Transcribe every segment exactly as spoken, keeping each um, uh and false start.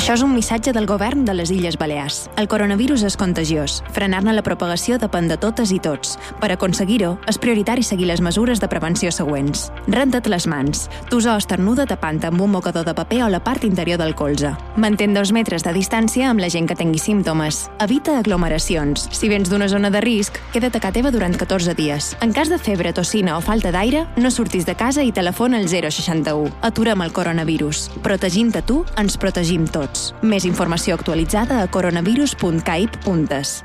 Això és un missatge del govern de les Illes Balears. El coronavirus és contagiós. Frenar-ne la propagació depèn de totes i tots. Per aconseguir-ho, és prioritari seguir les mesures de prevenció següents. Renta't les mans. Tosa o esternuda tapant amb un mocador de paper o la part interior del colze. Mantén dos metres de distància amb la gent que tingui símptomes. Evita aglomeracions. Si vens d'una zona de risc, queda't a casa teva durant catorze dies. En cas de febre, tossina o falta d'aire, no surtis de casa i telefona al zero seixanta u. Aturem el coronavirus. Protegint-te tu, ens protegim tots. Més informació actualitzada a coronavirus punt caip punt es.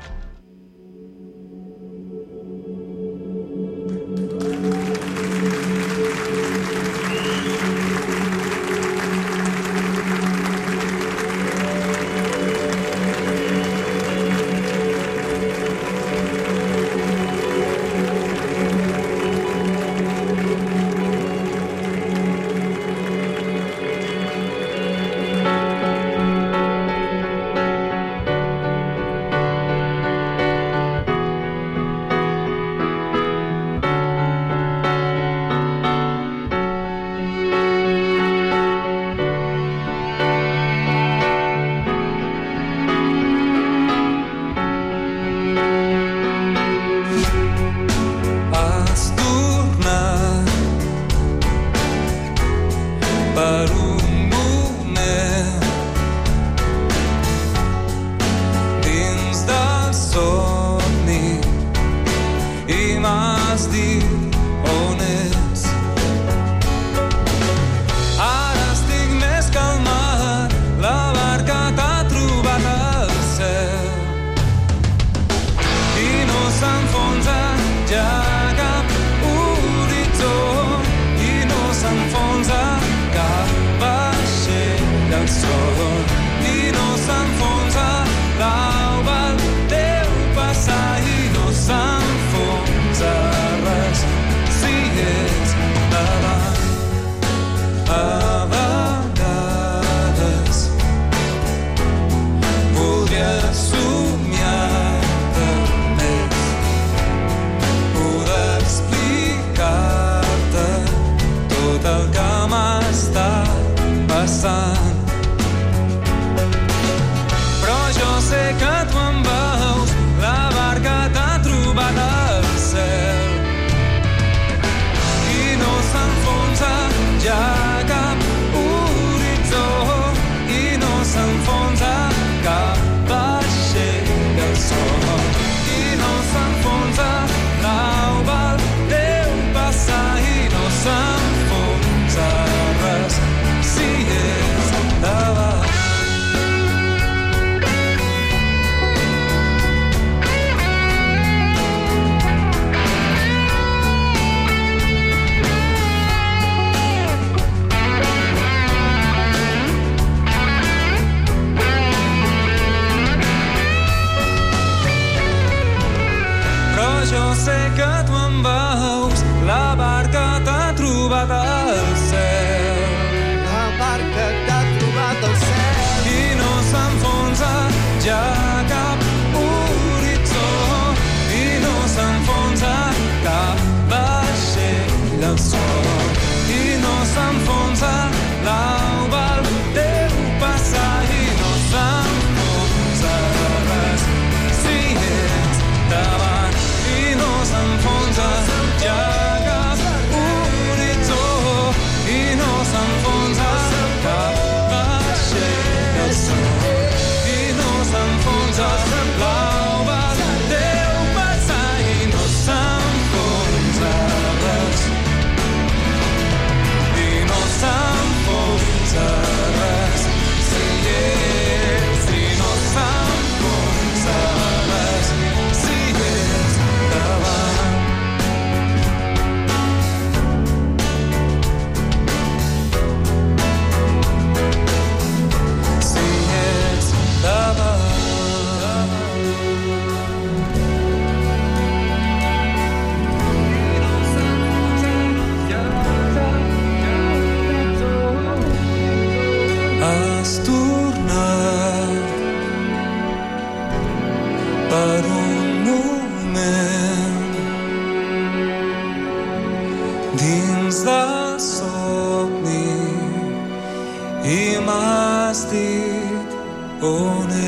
I m'has dit on ets.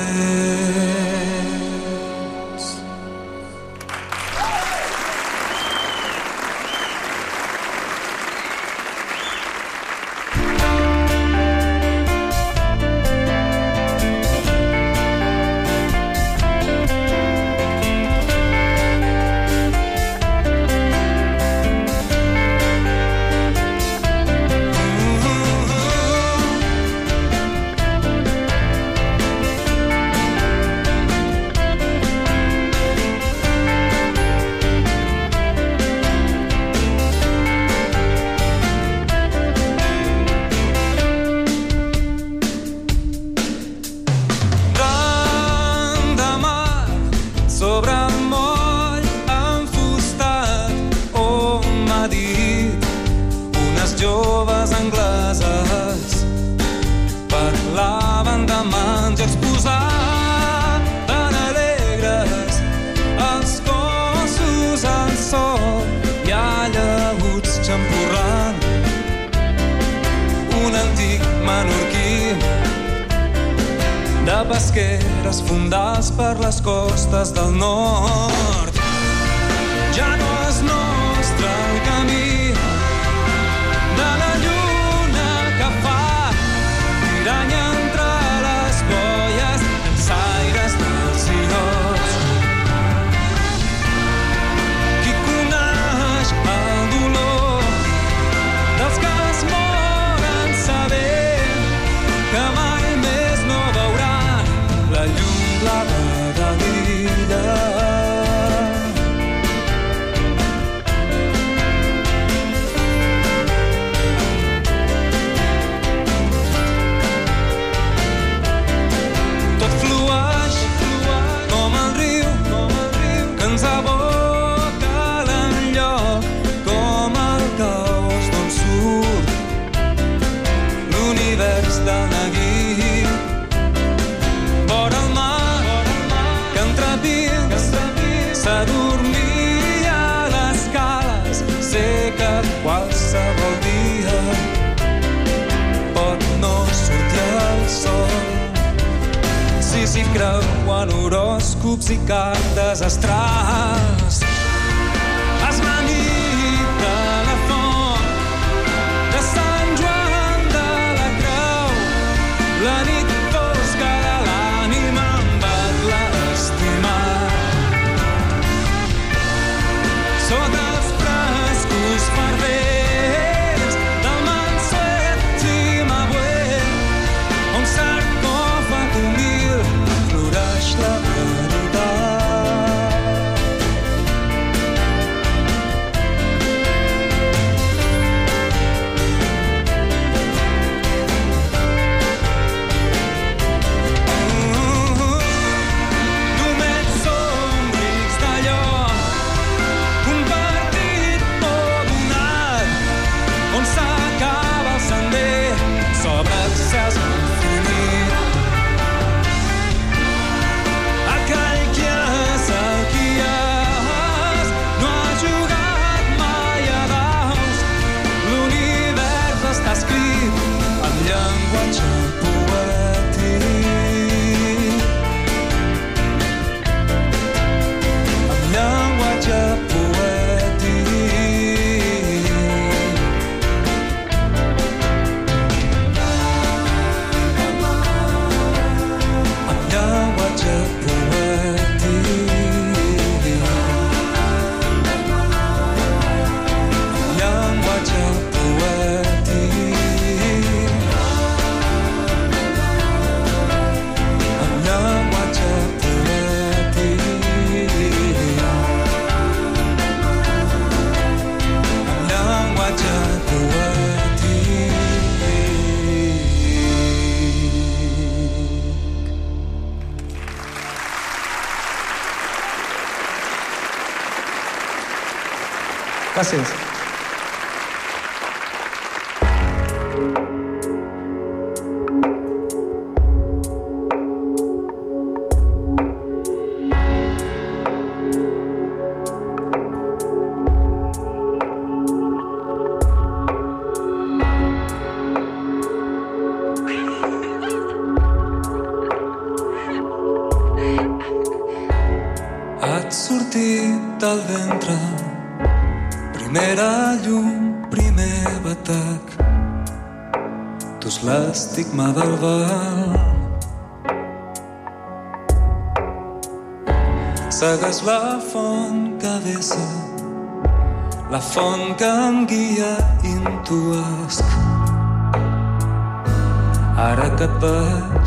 Pesqueres fundals per les costes del nord. Ja no és nostre el camí de la lluna que fa tirany entre les colles els aires dels illots. Qui coneix el dolor dels que es moren sabent que mai més no veurà la llum blava de l'illa. Tot flueix com el riu que ens aboca l'enlloc, com el caos d'on surt l'univers del neguit. Vora el mar, que entre pins s'adormia a les cales. Sé que qualsevol dia pot no sortir el sol. Si s'hi creuen horòscops i cartes astrals, és la nit de la font de Sant Joan de la Creu, la nit fosca de l'ànima amb et l'estimar. Sota els frescos farders del Mansuet Cimabue, on sarcòfag humil floreix la veritat. Només som rics d'allò compartit o donat, on s'acaba el sender sobre els cels infinit. Aquell qui és el qui és no ha jugat mai a daus. L'univers està escrit en llenguatge poètic, en llenguatge poètic, en llenguatge poètic, llenguatge poètic, en llenguatge poètic, en llenguatge poètic. Gràcies. Primera llum, primer batec, dus l'estigma del vel. Segueix la font que vessa, la font que em guia, intuesc. Ara que et veig,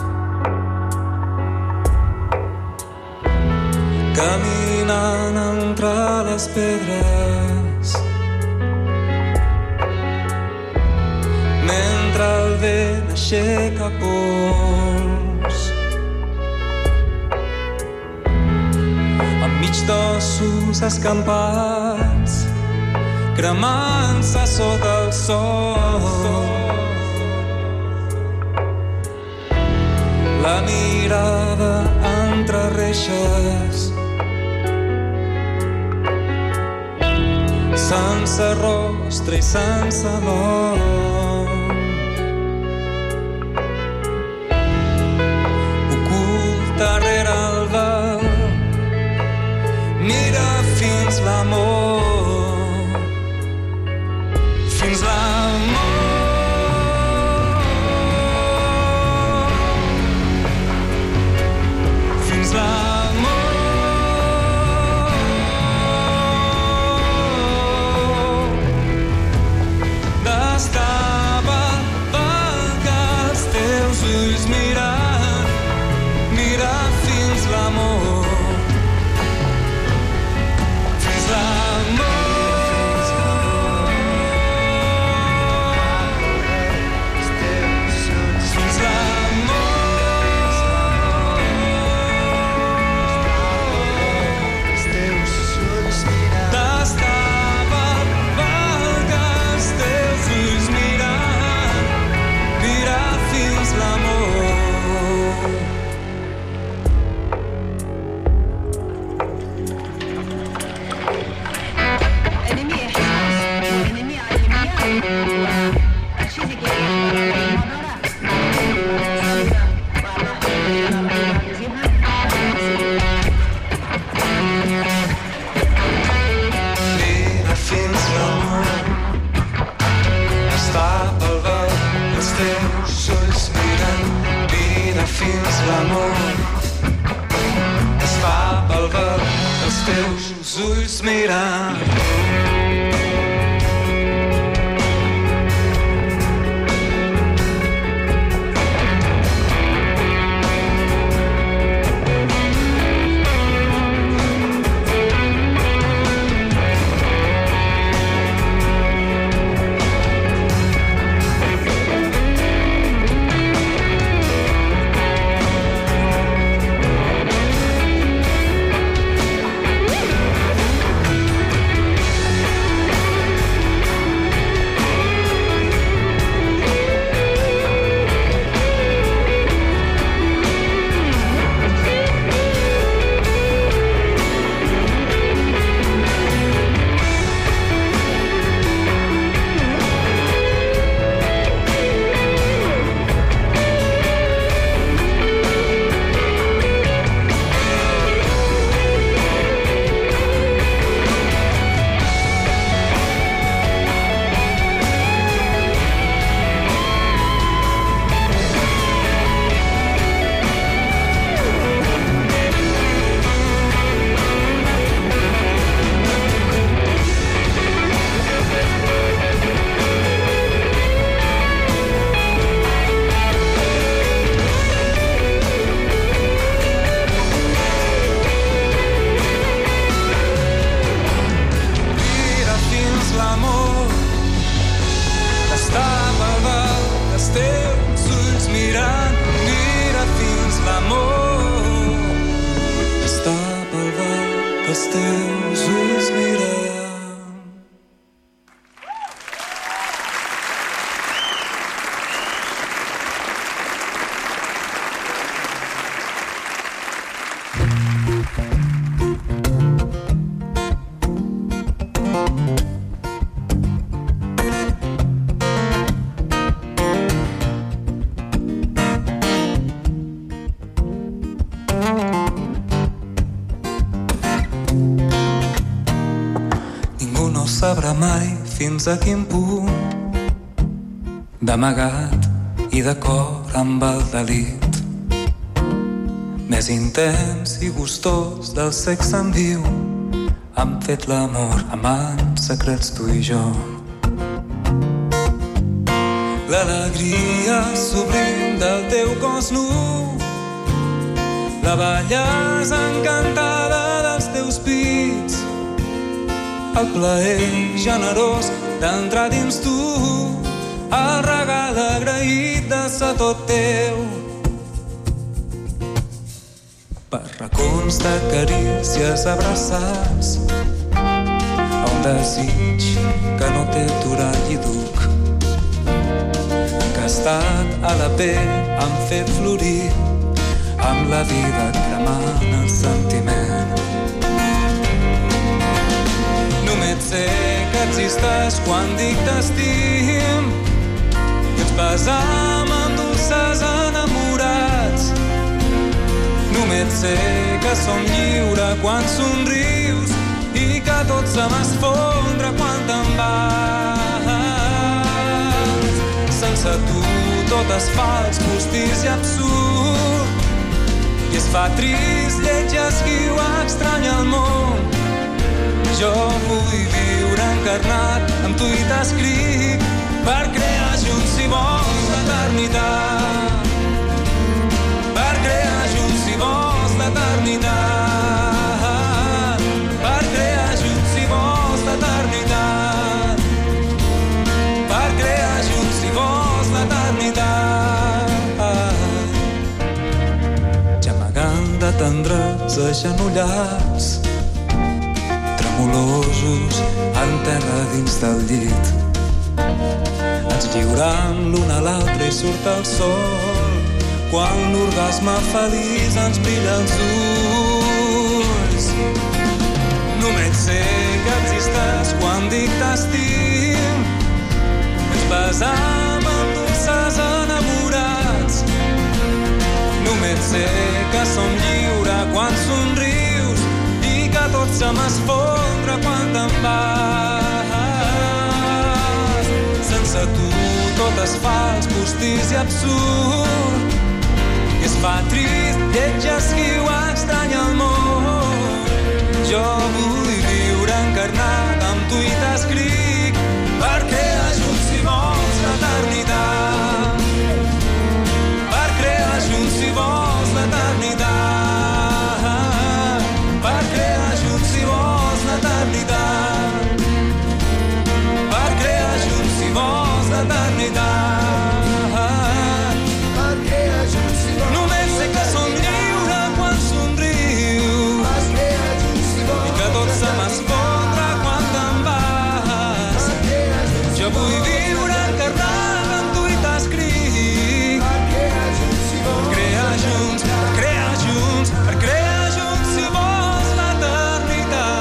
caminant entre les pedres, mentre el vent aixeca pols, enmig d'ossos escampats, cremant-se sota el sol. La mirada entre reixes, sense rostre i sense nom, oculta rere el vel, mira fins l'amor, fins l'amor. Fins l'amor. D'estava perquè els teus ulls mirant, mira fins l'amor. Fins l'amor. Fins l'amor. T'estava perquè els teus ulls mirant, mira fins l'amor. Enemy احساس وانمي علميات واشيزك Mira fins l'amor. Està pel vel, els teus ulls mirant, mira fins l'amor. Està pel vel, els teus ulls mirant. Mira fins l'amor. Està pel vel, els teus ulls mirant, mira fins l'amor. Està pel vel, els teus ulls mirant. Ningú no no sabrà mai fins a quin punt d'amagat i de cor amb el delit més intens i gustós del sexe en viu. Hem fet l'amor amant secrets tu i jo. L'alegria sublim del teu cos nu, la bellesa encantada dels teus pits, el plaer generós d'entrar dins tu, el regal agraït de ser tot teu. Per racons de carícies abraçats a un desig que no té aturat i duc, que ha estat a la pell, han fet florir amb la vida cremant el sentiment. Només sé que existeix quan dic t'estim i ens besam amb dolces enamorats. Només sé que som lliure quan somrius i que tot se m'esfondra quan te'n vas. Sense tu tot es fals, postís i absurd, i es fa trist, lleig, esquiu, estrany al món. Jo vull viure encarnat, amb tu i t'escric, per crear junts si vols l'eternitat. Per crear junts si vols l'eternitat. Per crear junts si vols l'eternitat. Per crear junts si vols l'eternitat. Gemegant de tendres agenollats, tremolosos en terra dins del llit, ens lliuram l'un a l'altre i surt el sol, quan l'orgasme feliç ens brilla els ulls. Només sé que existeix quan dic t'estim, ens besam amb dolces enamorats. Només sé que som lliure quan somrius i que tot se m'esfondra quan te'n vas. Sense tu tot es fals, postís i absurd, i es fa trist, lleig, esquiu, estrany al món. Jo vull viure encarnat, amb tu i t'escric, per crear junts si vols l'eternitat. Per crear junts si vols l'eternitat. Per crear junts si vols l'eternitat. Per crear junts si vols l'eternitat. Se m'esfondra quan te'n vas. Jo vull viure encarnat, amb tu i t'escric. Crear junts, crear junts, per crear junts si vols l'eternitat.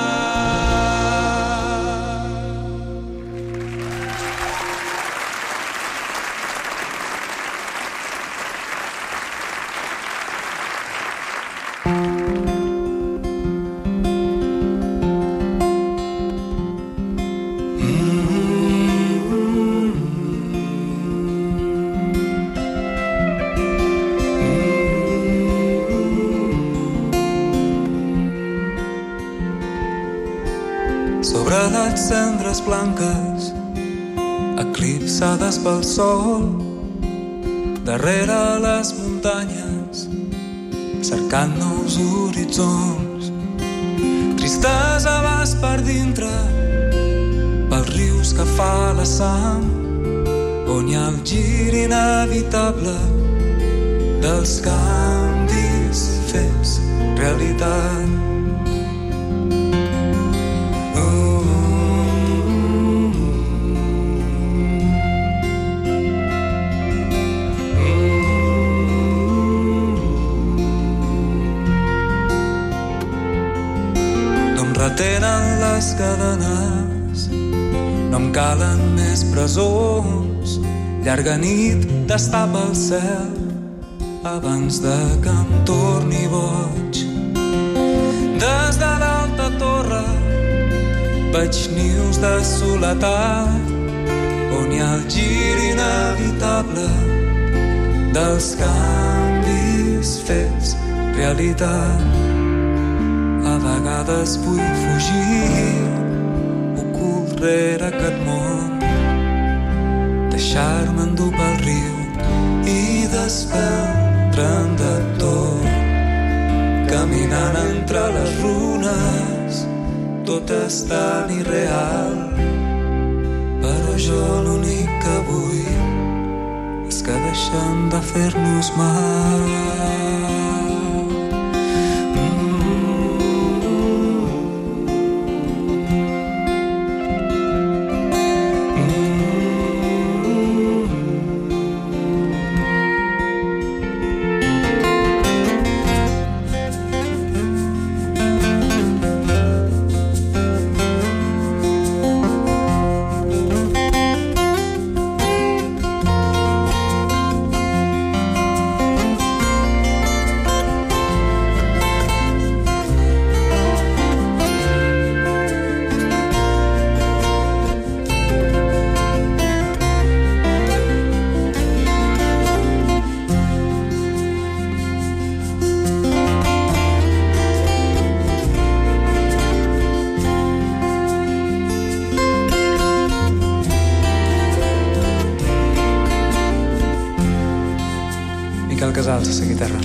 Sobre les cendres blanques, eclipsades pel sol, darrere les muntanyes, cercant nous horitzons. Tristesa vas per dintre, pels rius que fa la sang, on hi ha el gir inevitable dels canvis fets realitat. Retenen les cadenes, no em calen més presons. Llarga nit d'estar pel cel abans de que em torni boig. Des de l'alta torre Veig nius de soledat on hi ha el gir inevitable dels canvis fets realitat. A vegades vull fugir ocult rere aquest món, deixar-me endur pel riu i desperdre'n de tot. Caminant entre les runes, tot és tan irreal, però jo l'únic que vull és que deixem de fer-nos mal. Casals, a Seguiterra.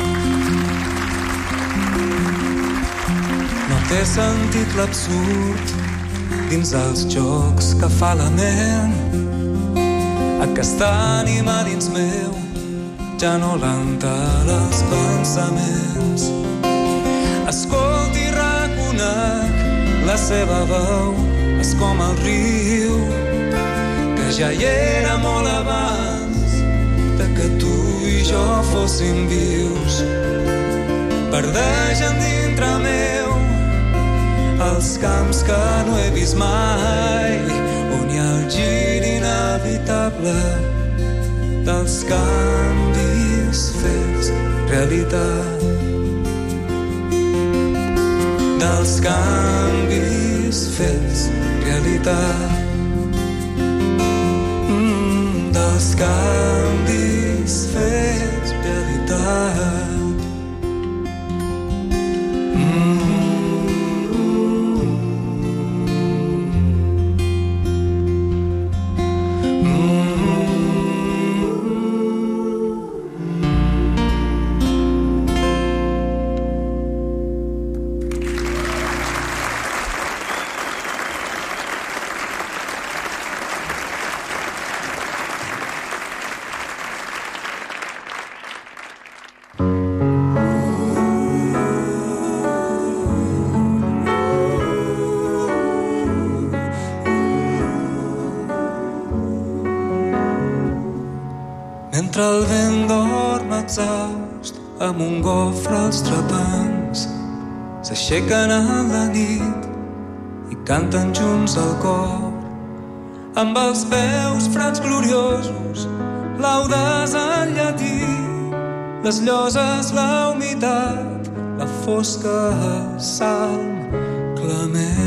No té sentit l'absurd dins els jocs que fa la ment. Aquesta ànima dins meu ja no l'entela els pensaments. Escolta i reconec la seva veu, és com el riu que ja hi era molt abans de que tu i jo fóssim vius. Verdegen dintre meu els camps que no he vist mai, on hi ha el gir inevitable dels canvis fets realitat. Dels canvis fets realitat. Mm, dels canvis fets realitat. Mentre el vent dorm exhaust amb un gofre als trepants, s'aixequen a la nit i canten junts al cor, amb els peus freds gloriosos, laudes en llatí, les lloses, la humitat, la fosca, salm clement.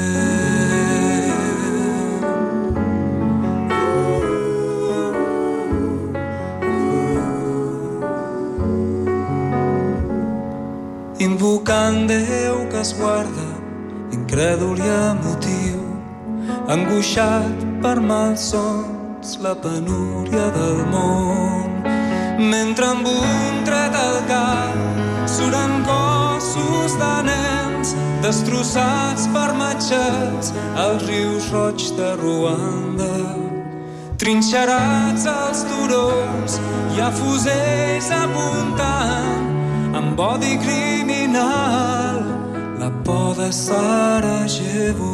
Invocant Déu que es guarda, incrèdul i emotiu, angoixat per malsons la penúria del món. Mentre amb un tret al cap suren cossos de nens destrossats per matxets als rius roigs de Ruanda. Trinxerats als turons hi ha fusells apuntant amb odi criminal la por de Sarajevo.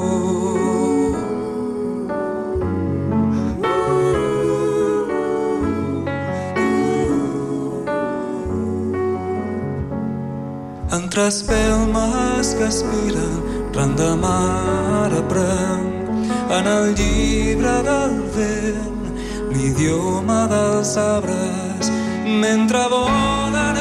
Entre espelmes que aspiren ran de mar aprèn en el llibre del vent l'idioma dels arbres, mentre volen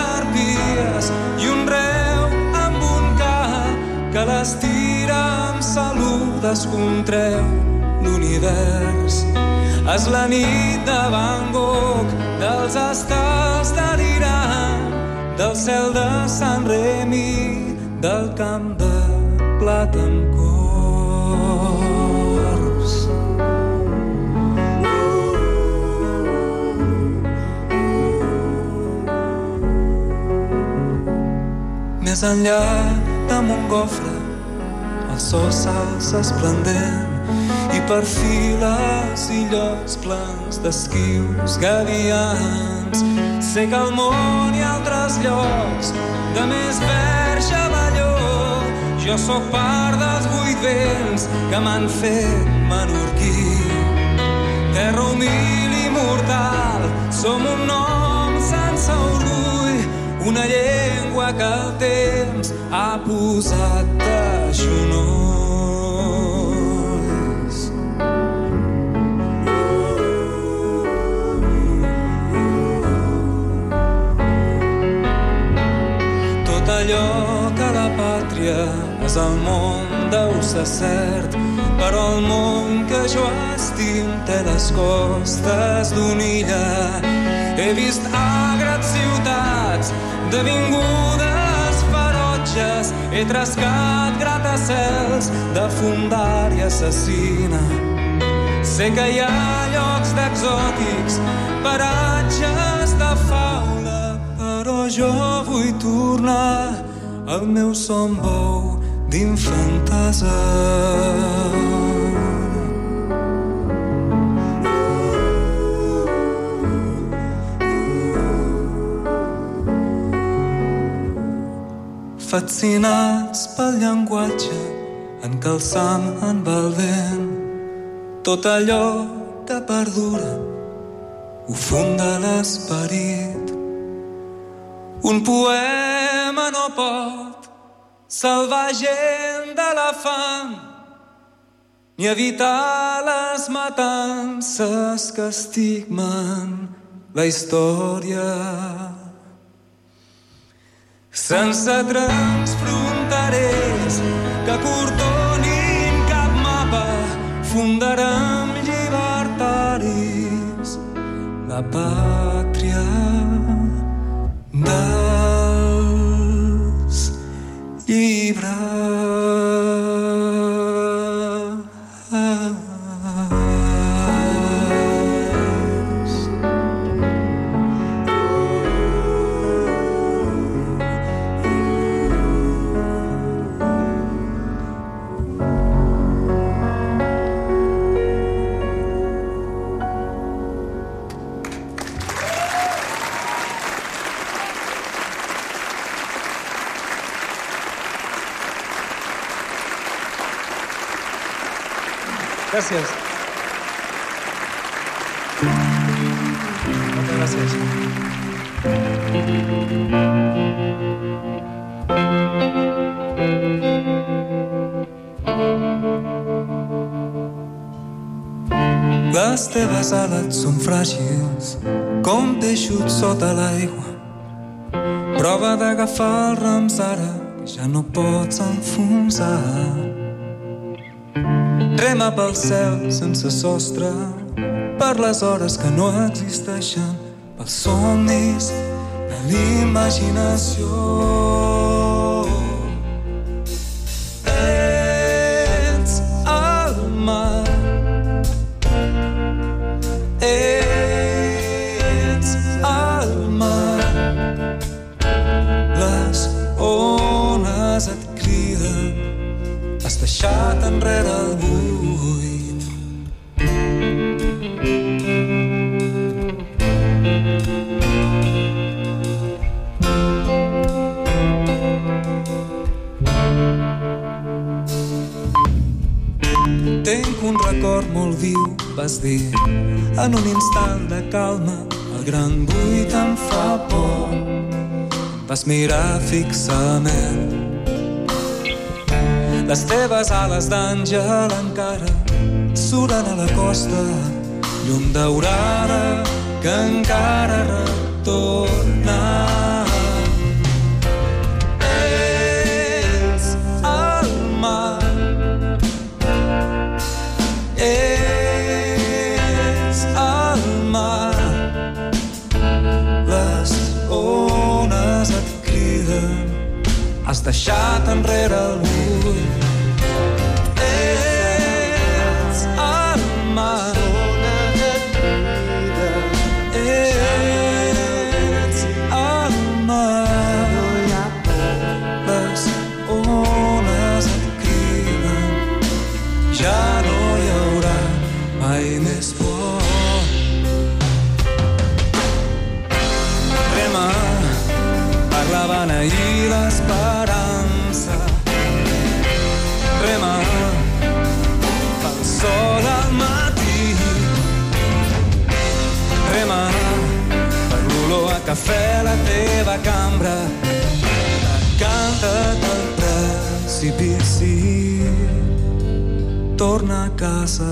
arpies i un reu amb un ca que les tira amb salut descontreu l'univers. És la nit de Van Gogh, dels estels de l'Iran, del cel de Sant Remi, del camp de plata amb cors. Més enllà d'un gofre, el sol s'alça esplendent i per fi les illots plens d'esquius gavians. Sé que al món hi ha altres llocs de més verd xavalló. Jo sóc part dels vuit vents que m'han fet menorquí. Terra humil i mortal, som un nom sense orgull, una llengua que el temps ha posat de genolls. Tot allò que la pàtria és el món deu ser cert, però el món que jo estim té les costes d'una illa. He vist agrats ciutats devingudes ferotges, he trascat gratacels de fundària assassina. Sé que hi ha llocs d'exòtics, paratges de fauna, però jo vull tornar al meu son bou d'infantesa. Fascinats pel llenguatge encalçant en el vent, tot allò que perdura ho funda l'esperit. Un poema no pot salvar gent de la fam ni evitar les matances que estigmen la història. Sense trens fronterers que cordonin cap mapa, fundarem llibertaris la pàtria dels llibres. Gràcies. Moltes gràcies. Les teves ales són fràgils com peixos sota l'aigua. Prova d'agafar els rams ara que ja no pots enfonsar. Rema pel cel sense sostre, per les hores que no existeixen, pels somnis de l'imaginació. Ets el mar, ets el mar, les ones et criden, has deixat enrere el buit. Tenc un record molt viu, vas dir, en un instant de calma, el gran buit em fa por. Vas mirar fixament. Les teves ales d'àngel encara suren a la costa, llum daurada que encara retorna. Ets el mar, deixat enrere el bull. Ets el mar, ets el mar, les ones et criden, ja no hi haurà mai més por. Rema per la beneir l'esperança, rema pel sol al matí, rema per l'olor a cafè a la teva cambra, canta't al precipici, torna a casa.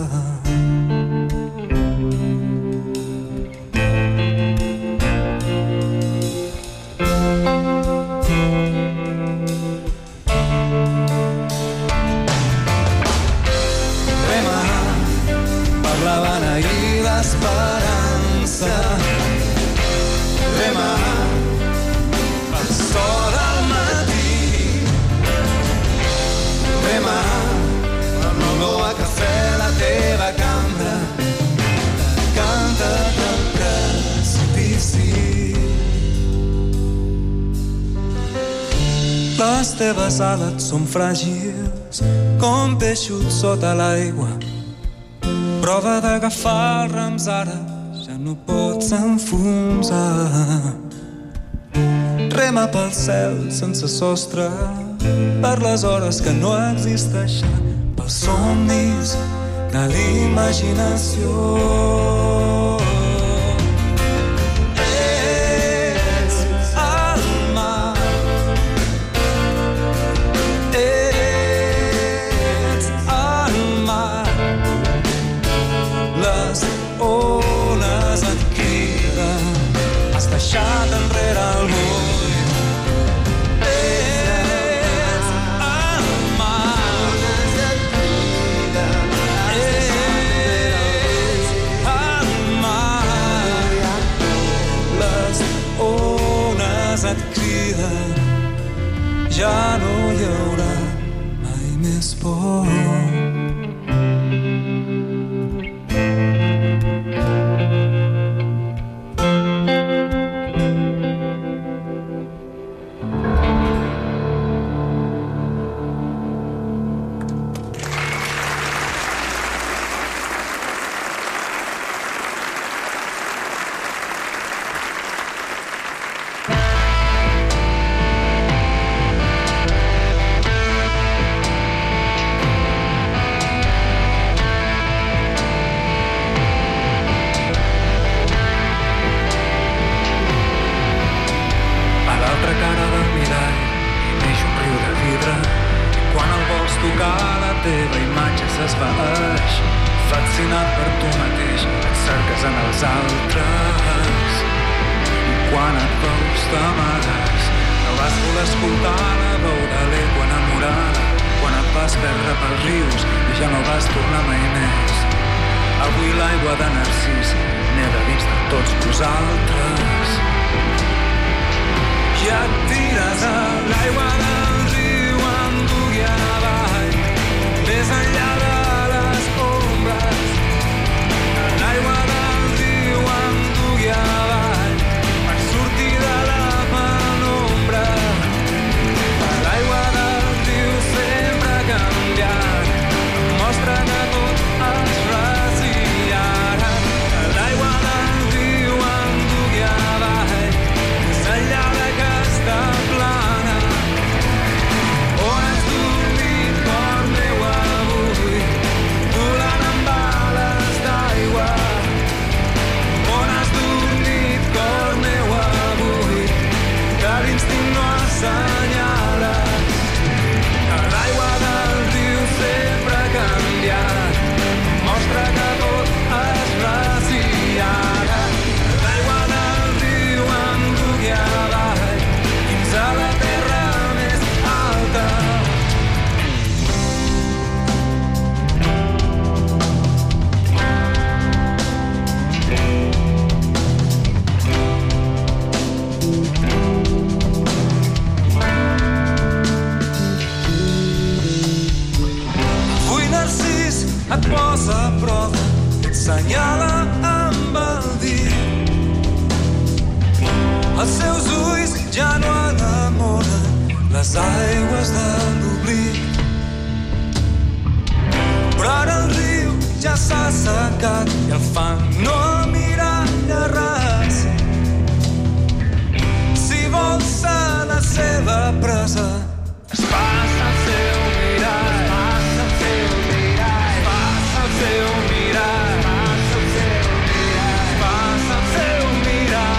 L'esperança, rema pel sol al matí, rema per l'olor a cafè a la teva cambra, canta't al precipici. Les teves ales són fràgils com peixos sota l'aigua. Prova d'agafar els rams ara, ja no pots enfonsar. Rema pel cel sense sostre, per les hores que no existeixen, pels somnis de l'imaginació. Ets el mar, ets el mar, les ones et criden, has deixat enrere el bull. Ets el mar, ets el mar, les ones et criden, ja no hi haurà mai més por. Plana, on has dormit, cor meu, avui? et posa a prova, et senyala amb el dit. Els seus ulls ja no enamoren les aigües de l'oblit. Però ara el riu ja s'ha assecat i el fang no miralla res. Si vol ser la seva presa, es passa el seu mirar, es passa el seu mirar, es passa el seu mirar, es passa el seu mirar, es passa el seu mirar.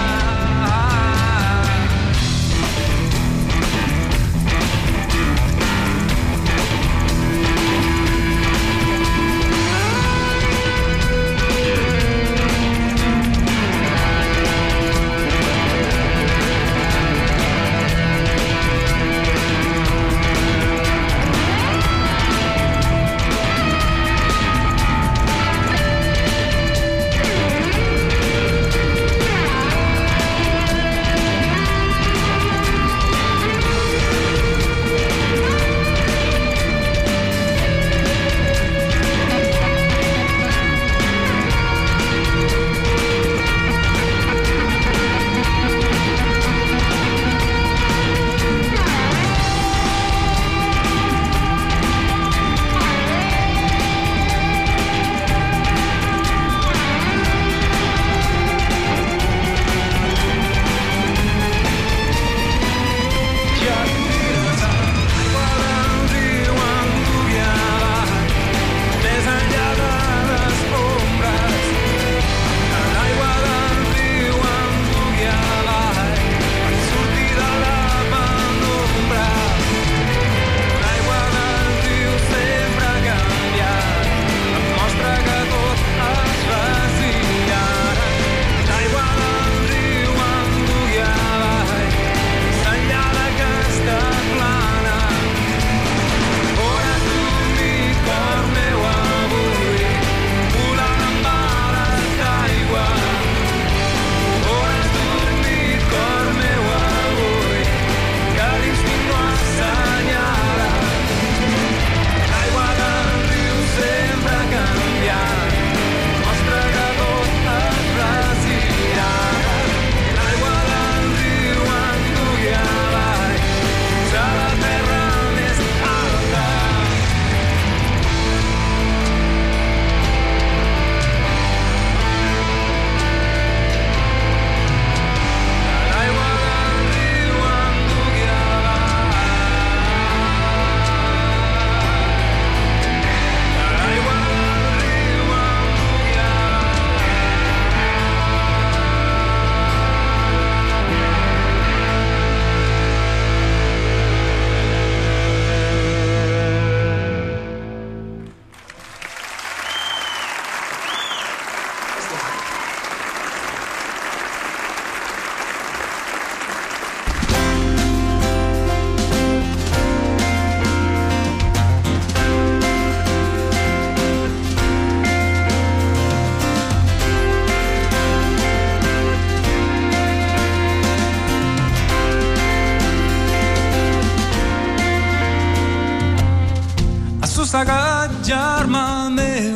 Assossegat, germà meu,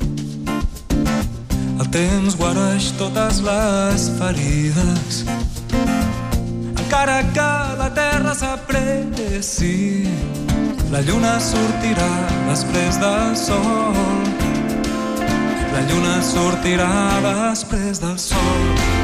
el temps guareix totes les ferides. Encara que la terra s'apressi, la lluna sortirà després del sol. La lluna sortirà després del sol.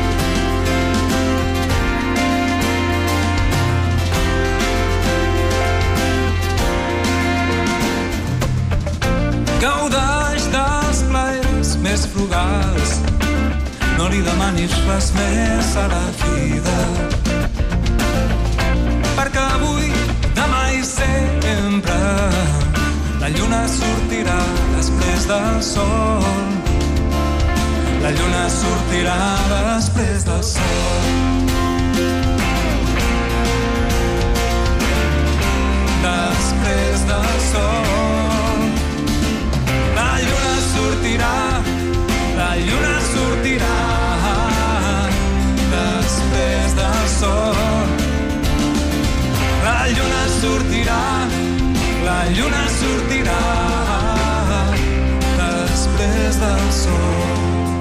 Gaudeix dels plaers més frugals, no li demanis res més a la vida, perquè avui, demà i sempre la lluna sortirà després del sol. La lluna sortirà després del sol. Després del sol. La lluna sortirà, la lluna sortirà després del sol. La lluna sortirà, la lluna sortirà sol.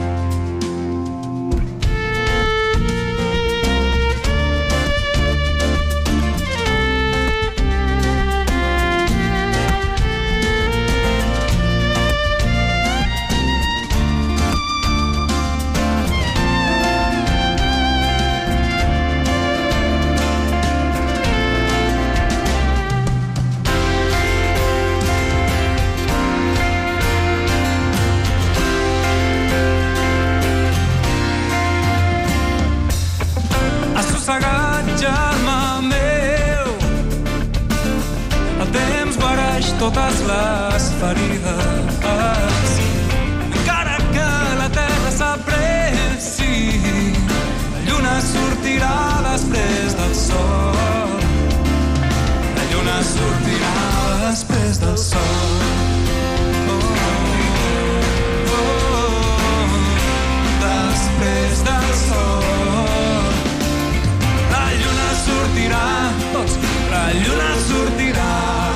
Totes les ferides, encara que la terra s'apressi, la lluna sortirà després del sol. La lluna sortirà després del sol. Oh, oh, oh, després del sol. La lluna sortirà, tots, la lluna sortirà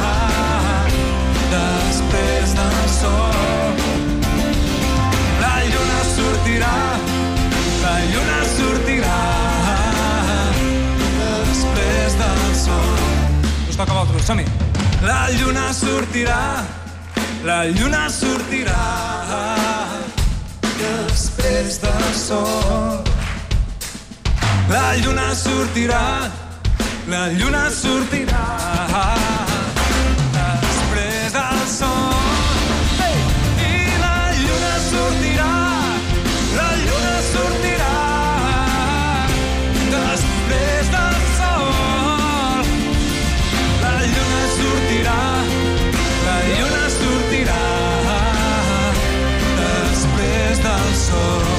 després del sol. La lluna sortirà, la lluna sortirà després del sol. Us toca a vosaltres, som-hi. La lluna sortirà, la lluna sortirà després del sol. La lluna sortirà, la lluna sortirà després del sol. Hey! I la lluna sortirà, la lluna sortirà després del sol. La lluna sortirà, la lluna sortirà després del sol.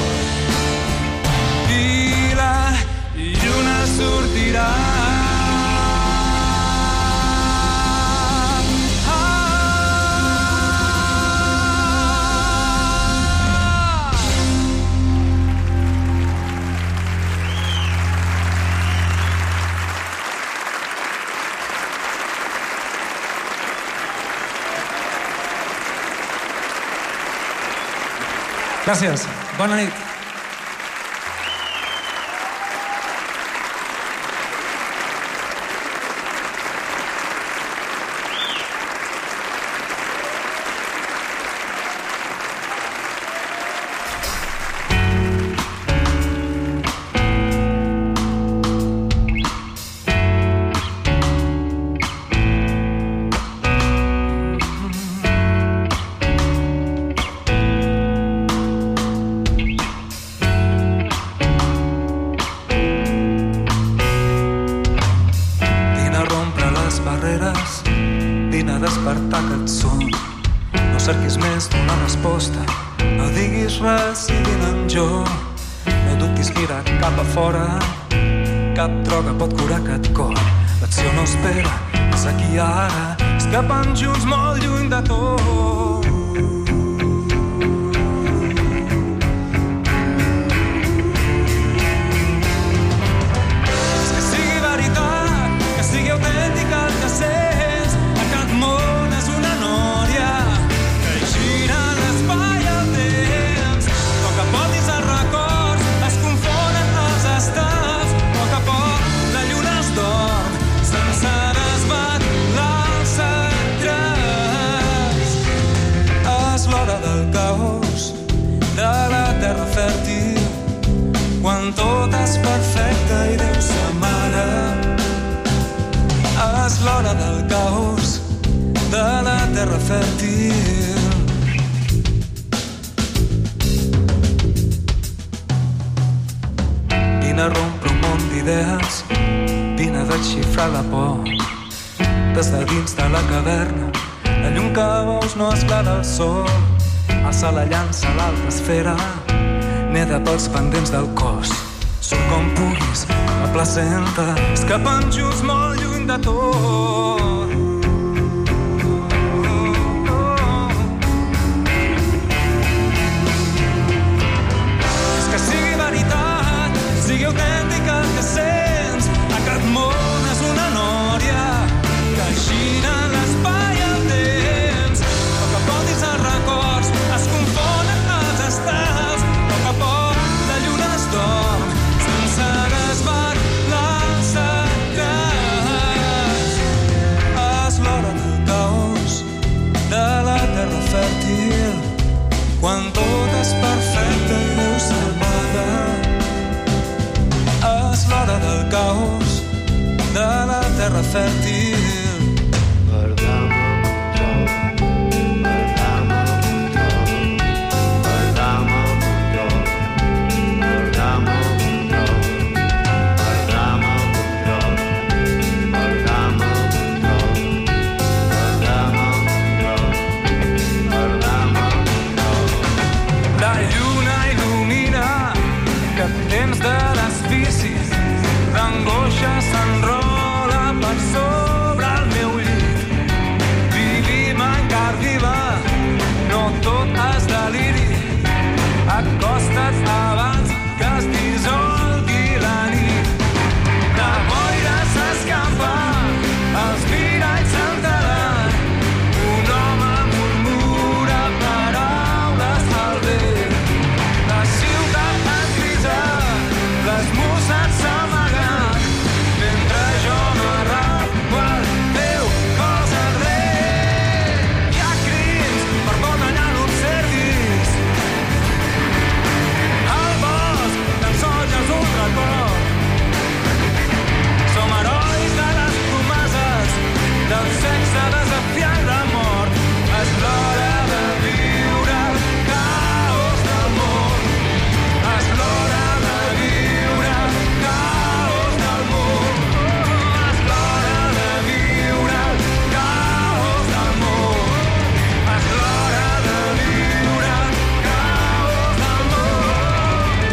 I la lluna sortirà. Gràcies. Bona nit. Escapant junts molt lluny de tot. Que sigui veritat, que sigui autèntic el que sents. Aquest món és una nòria que gira l'espai i el temps. A poc a poc dins els records es confonen els estats. A poc a poc la lluna es dorm sense desvetllar. És l'hora del caos, de la terra fèrtil, quan tot és perfecte i Déu s'amaga. És l'hora del caos, de la terra fèrtil. Vine a rompre un món d'idees, vine a desxifrar la por. Des de dins de la caverna la llum que veus no és clara al sol. Alça la llança a l'alta esfera, neda pels pendents del cos. Surt com puguis, la placenta, escapant junts molt lluny de tot. És que sigui veritat, sigui autèntic el que sents. Aquest món és una nòria que gira l'espai i el temps. A poc a poc dins els records es confonen els estats. fèrtil. Acostats abans que es dissolgui la nit. La boira s'escampa, els miralls s'entelen. Un home murmura paraules al vent. La ciutat en crida, les muses s'amaguen, mentre jo m'arrabo al teu cos ardent. Hi ha crims per por d'allà no observis. Som herois de les promeses, del sexe desafiant la mort. És l'hora de viure el caos del món. És l'hora de viure el caos del món. És l'hora de viure el caos del món. És l'hora de viure el caos del món.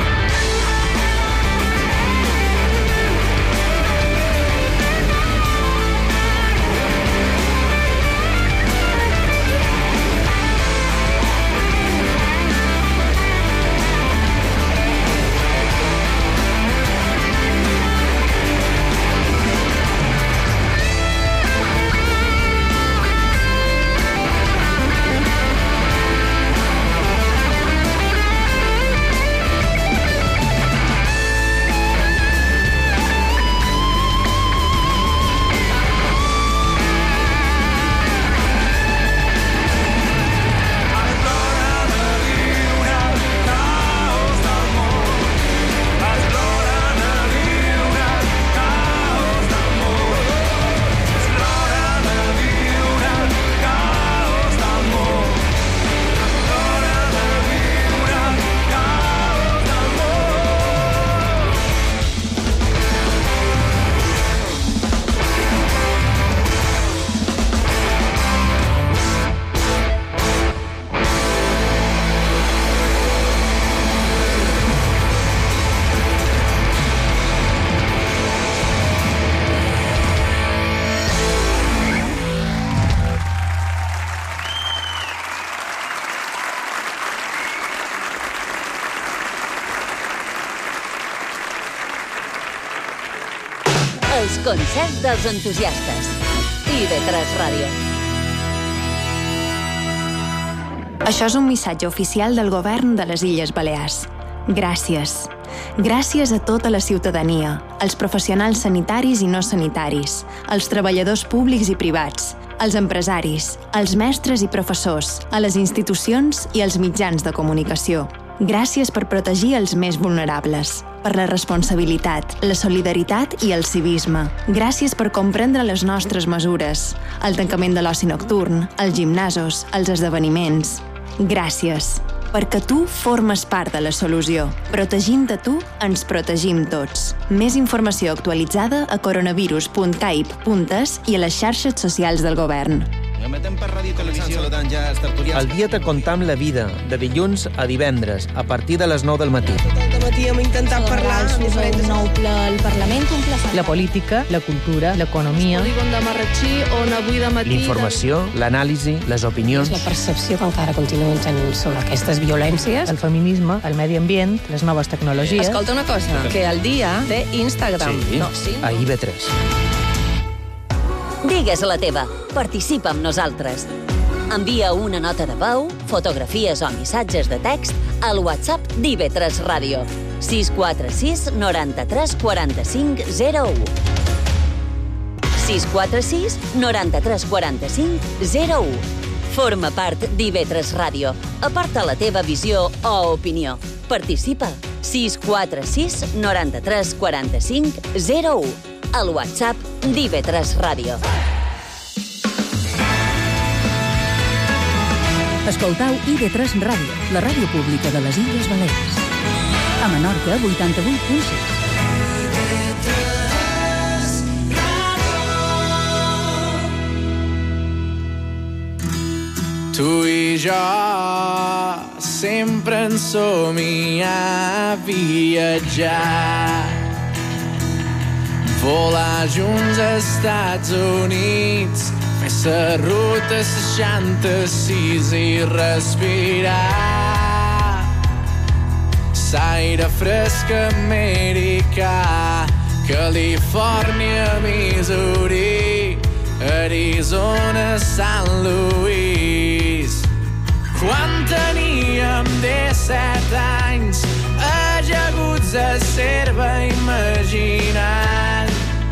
Els concerts dels entusiastes. I ve tres Ràdio. Això és un missatge oficial del govern de les Illes Balears. Gràcies. Gràcies a tota la ciutadania, als professionals sanitaris i no sanitaris, als treballadors públics i privats, als empresaris, als mestres i professors, a les institucions i als mitjans de comunicació. Gràcies per protegir els més vulnerables, per la responsabilitat, la solidaritat i el civisme. Gràcies per comprendre les nostres mesures, el tancament de l'oci nocturn, els gimnasos, els esdeveniments. Gràcies, perquè tu formes part de la solució. Protegint-te tu, ens protegim tots. Més informació actualitzada a coronavirus punt caip punt es i a les xarxes socials del govern. Emetem per ràdio i televisió. Saludant ja els tertulians. El dia te contam la vida, de dilluns a divendres, a partir de les nou del matí. Tot el matí hem intentat parlar. Un nou ple al Parlament, un ple... La política, la cultura, l'economia... El polígon de Marratxí, on avui de matí... L'informació, l'anàlisi, les opinions... La percepció que encara continuen tenint sobre aquestes violències... El feminisme, el medi ambient, les noves tecnologies... Escolta una cosa, que el dia té Instagram. Sí, no, sí, no. a I V tres. Digues la teva. Participa amb nosaltres. Envia una nota de veu, fotografies o missatges de text al WhatsApp d'I V tres Ràdio. sis quatre sis noranta-tres quaranta-cinc zero u. sis quatre sis noranta-tres quaranta-cinc zero u. Forma part d'I V tres Ràdio. Aporta la teva visió o opinió. Participa. sis quatre sis noranta-tres quaranta-cinc zero u. al WhatsApp d'I V tres Ràdio. Escoltau I V tres Ràdio, la ràdio pública de les Illes Balears. A Menorca, vuitanta-vuit punt sis. Tu i jo sempre en somiar viatjar, volar junts als Estats Units, fer la ruta seixanta-sis i respirar l'aire fresc americà. Califòrnia, Missouri, Arizona, Sant Luis. Quan teníem disset anys, ajaguts a serva imaginant,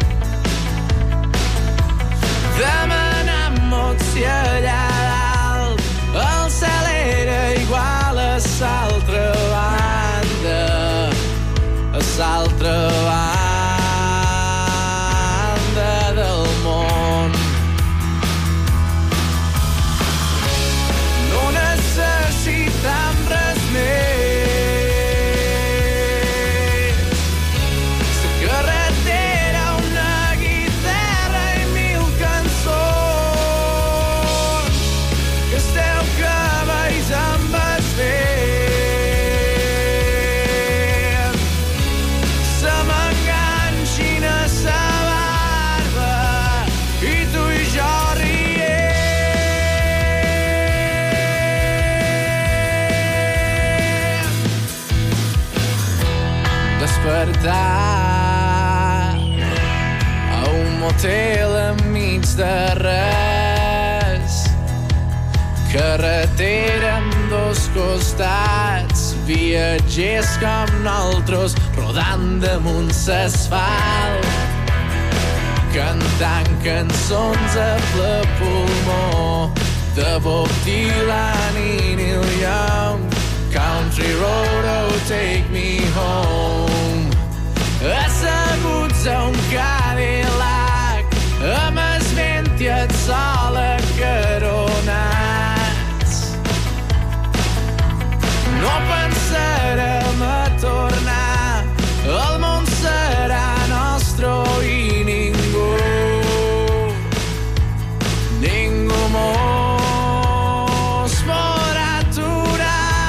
demanant mots si allà dalt el cel era igual a l'altra banda, a l'altra banda del món. No necessitam res més, la carretera, una guitarra i mil cançons, que els teus cabells amb el vent se m'enganxin a sa barba i tu i jo despertar a un motel enmig de res, carretera amb dos costats, viatgers com nosaltres rodant damunt l'asfalt, cantant cançons a ple pulmó de Bob Dylan i Neil Young. Country road, oh, take me home. Asseguts a un Cadillac, amb el vent i el sol acaronats. No pensarem a tornar, el món serà nostre i ningú, ningú mos podrà aturar.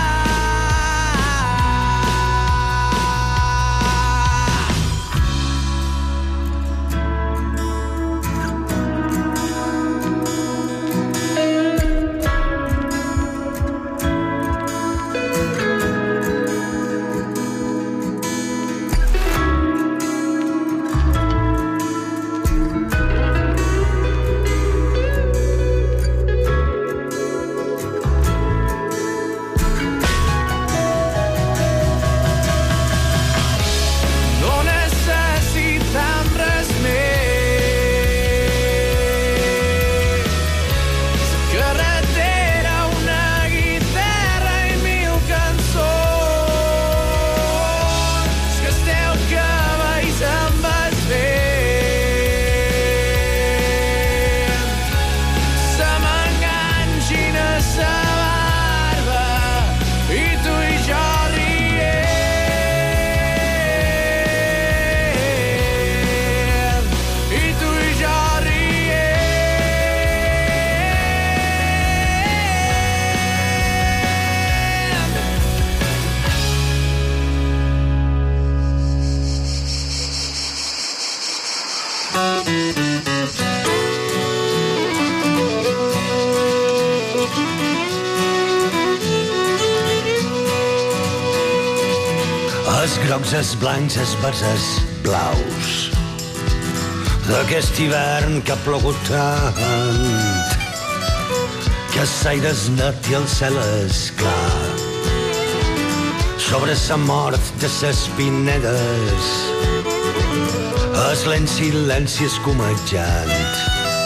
Els grocs, els blancs, els verds, els blaus d'aquest hivern que ha plogut tant, que l'aire és net i el cel és clar. Sobre la mort de les pinedes, el lent silenci escumejant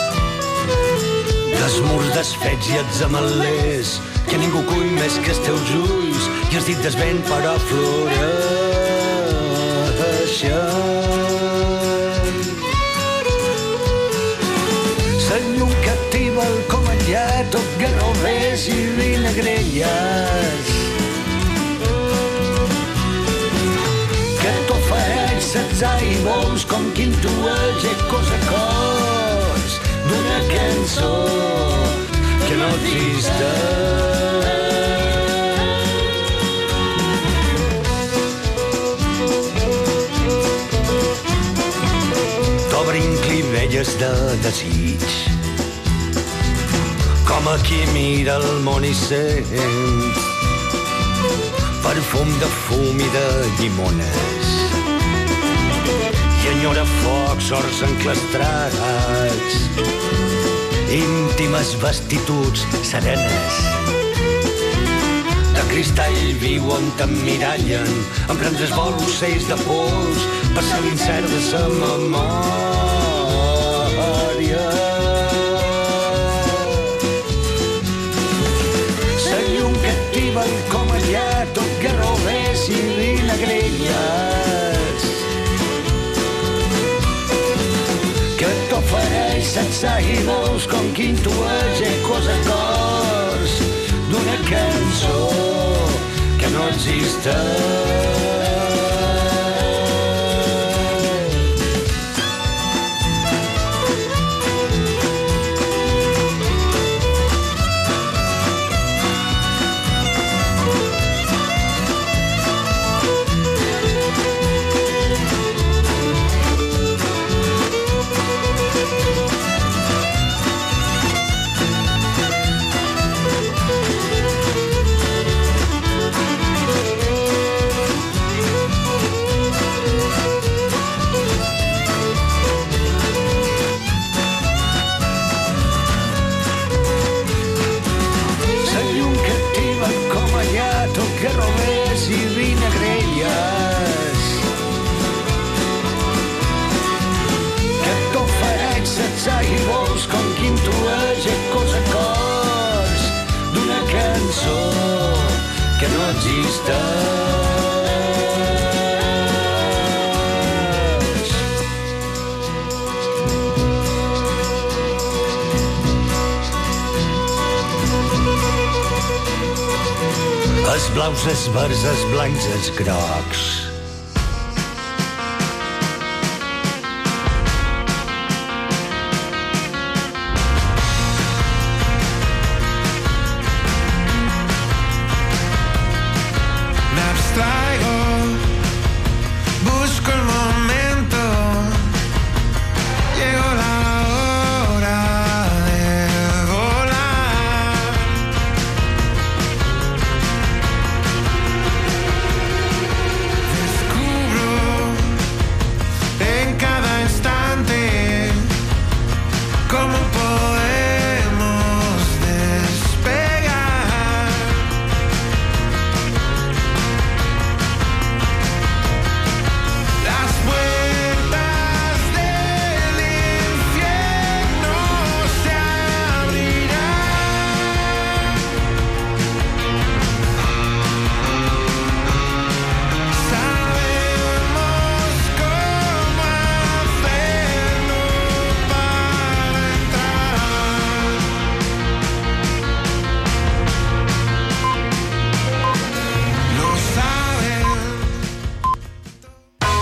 dels murs desfets i els ametllers, que ningú cull més que els teus ulls i els dit del vent però floreixen. activa el comandat, tot garrovers i vinagrelles. Que t'ofereix setze i vols com quin tueix ecos a cors d'una cançó que no existeix. T'obrin clivelles de desig, com a qui mira el món i sent perfum de fum i de llimones i enyora focs horts enclastrats, íntimes vestituds serenes de cristall viu on t'emmirallen en prendre's vol ocells de pols passar l'incert de sa memòria. La llum que activa el comallat, tot garrovers i vinagrelles, que t'ofereix setze i vols com quin tueix ecos a cors d'una cançó que no existeix. Garrovers i vinagrelles, que t'ofereix setze i vols com quin tueix ecos a cors d'una cançó que no existeix. Els blaus, els verds, els blancs, els grocs,